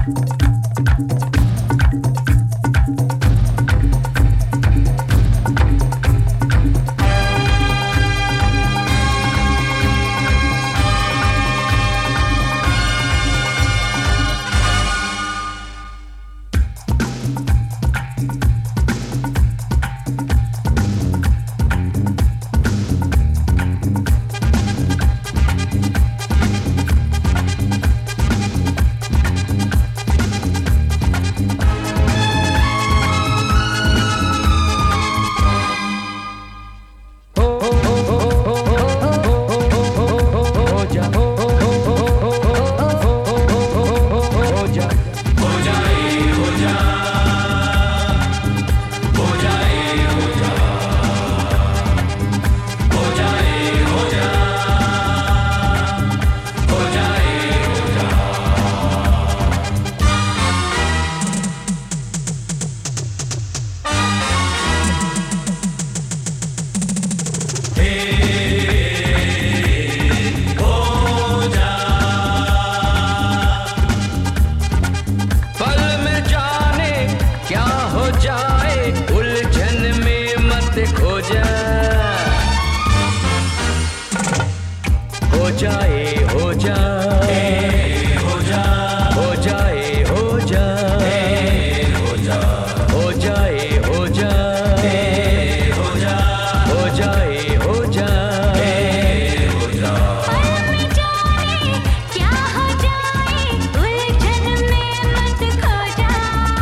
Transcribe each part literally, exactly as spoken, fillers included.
हो जाए हो जाए हो जाए हो जाए हो जाए हो जाए हो जाए हो जाए हो जाए हो जाए हो जाए हो जाए में जाने क्या हो जाए उलझन में मत खो जा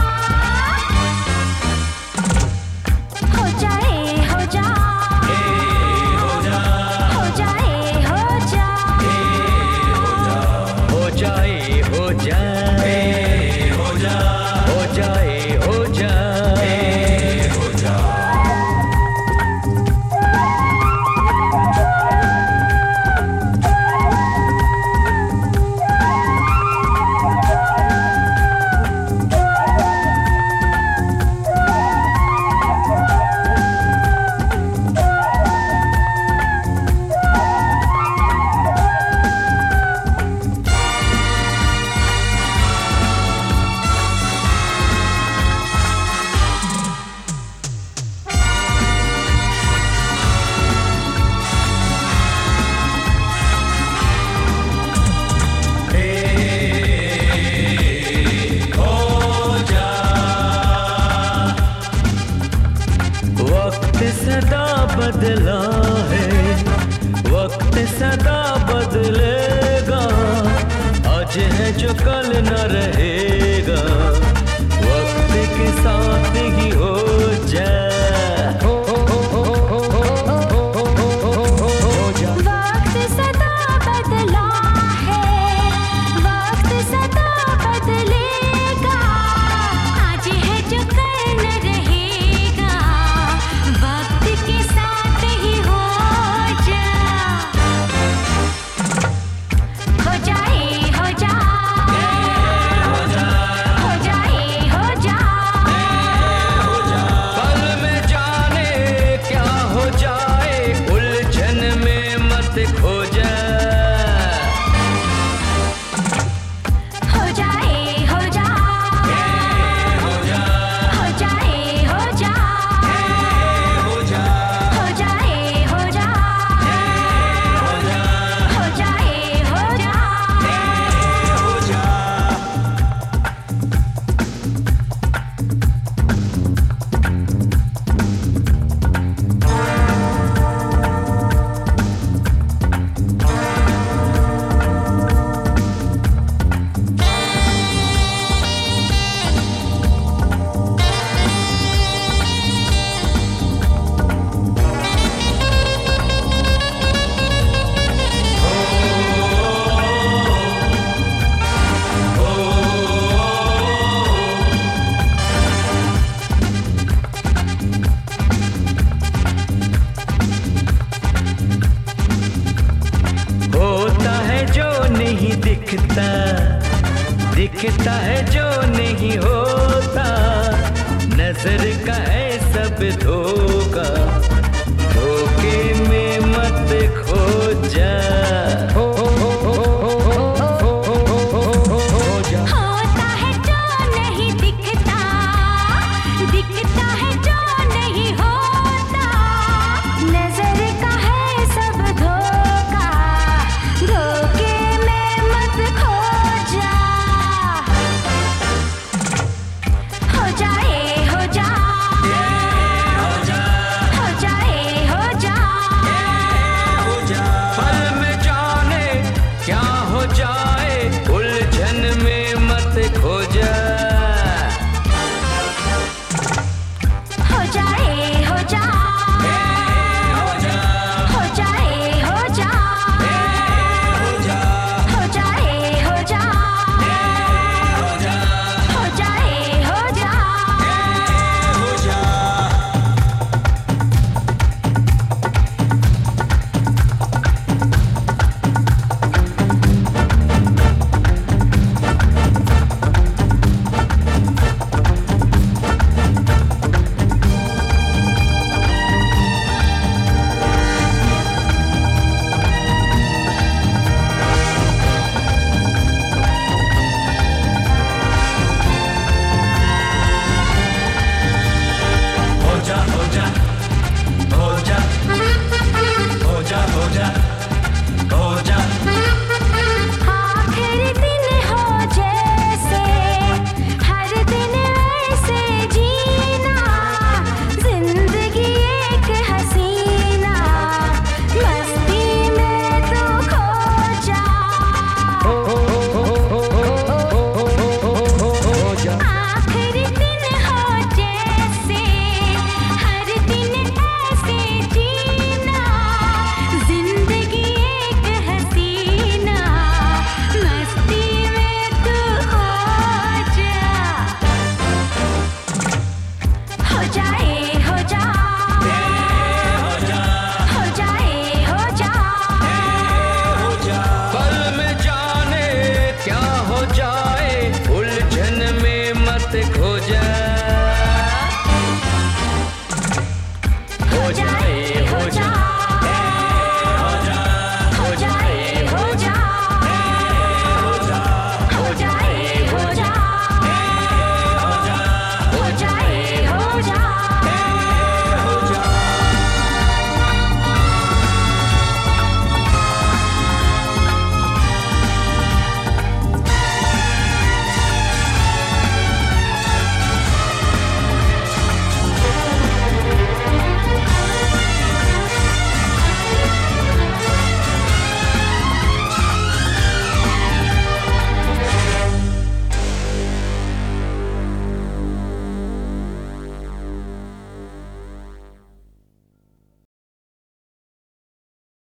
हो जाए हो जाए हो जाए हो जाए हो जाए हो जाए हो जाए हो जाए हो जाए हो जाए सदा बदला है वक्त सदा बदलेगा आज है जो कल न रहेगा वक्त के साथ ही हो जाए वक्त सदा बदला है वक्त सदा बदलेगा आज है जो कल न रहेगा वक्त के साथ ही हो जा हो जाए हो जाए हो जाए हो जाए पल में जाने क्या हो जाए उलझन में मत खो जाए हो जाए हो जाए हो जाए हो जाए हो जाए हो जाए हो जाए हो जाए हो जाए हो जाए होता है जो नहीं दिखता दिखता है जो नहीं होता नजर का है सब धोखा